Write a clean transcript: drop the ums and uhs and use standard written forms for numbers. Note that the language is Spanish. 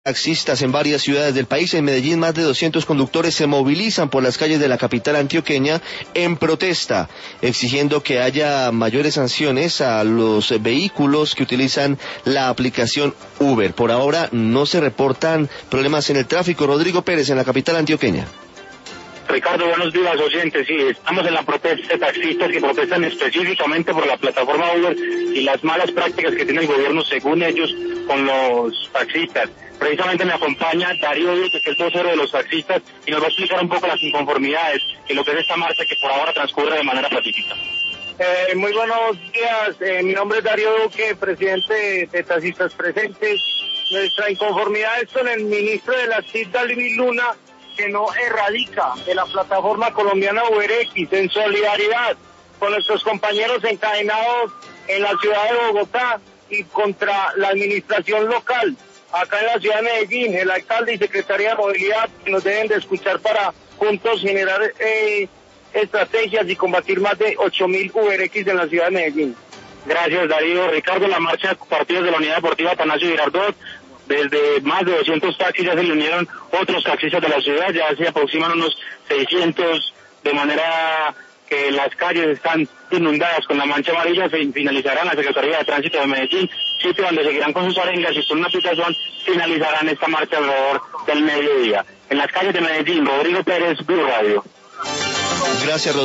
Taxistas en varias ciudades del país. En Medellín, más de 200 conductores se movilizan por las calles de la capital antioqueña en protesta, exigiendo que haya mayores sanciones a los vehículos que utilizan la aplicación Uber. Por ahora no se reportan problemas en el tráfico. Rodrigo Pérez, en la capital antioqueña. Ricardo, buenos días, oyentes. Sí, estamos en la protesta de taxistas que protestan específicamente por la plataforma Uber y las malas prácticas que tiene el gobierno, según ellos, con los taxistas. Precisamente me acompaña Darío Duque, que es vocero de los taxistas, y nos va a explicar un poco las inconformidades y lo que es esta marcha que por ahora transcurre de manera pacífica. Muy buenos días, mi nombre es Darío Duque, presidente de Taxistas Presentes. Nuestra inconformidad es con el ministro de la CID, David Luna, que no erradica de la plataforma colombiana UberX, en solidaridad con nuestros compañeros encadenados en la ciudad de Bogotá y contra la administración local. Acá en la ciudad de Medellín, el alcalde y secretaría de movilidad nos deben de escuchar para juntos generar estrategias y combatir más de 8.000 UberX en la ciudad de Medellín. Gracias, Darío. Ricardo, la marcha de partidos de la Unidad Deportiva Atanasio Girardot, desde más de 200 taxis ya se le unieron otros taxistas de la ciudad, ya se aproximan unos 600, de manera que las calles están inundadas con la mancha amarilla. Finalizarán la Secretaría de Tránsito de Medellín, sitio donde seguirán con sus arengas y con una aplicación finalizarán esta marcha alrededor del mediodía. En las calles de Medellín, Rodrigo Pérez, Blue Radio. Gracias, Rodrigo.